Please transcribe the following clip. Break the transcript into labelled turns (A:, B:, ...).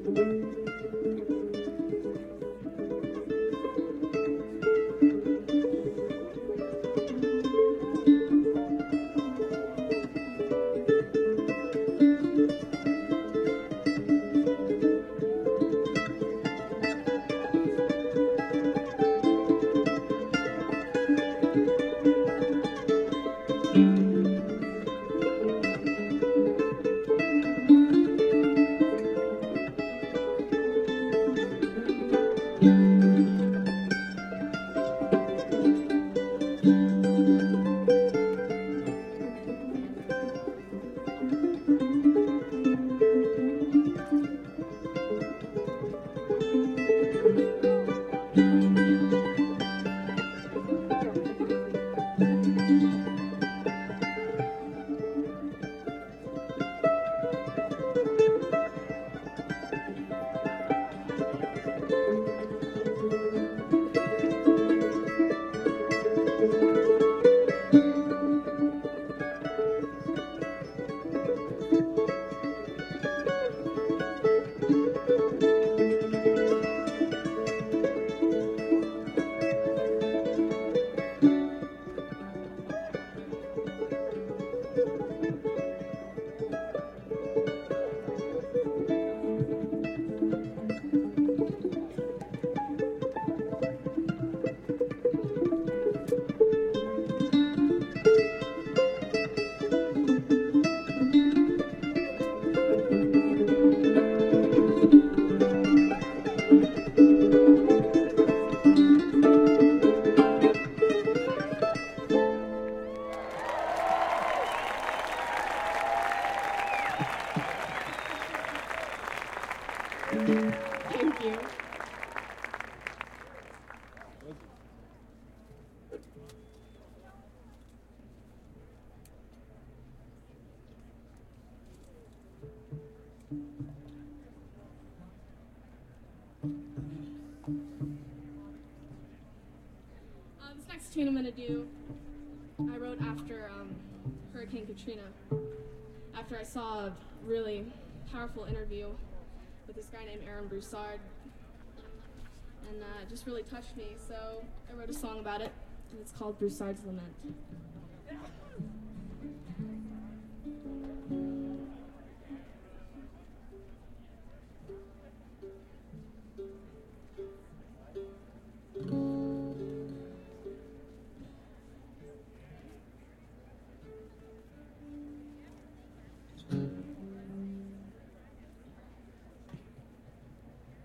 A: Thank you. This next tune I'm going to do, I wrote after Hurricane Katrina. After I saw a really powerful interview with this guy named Aaron Broussard, and it just really touched me, so I wrote a song about it, and it's called Broussard's Lament.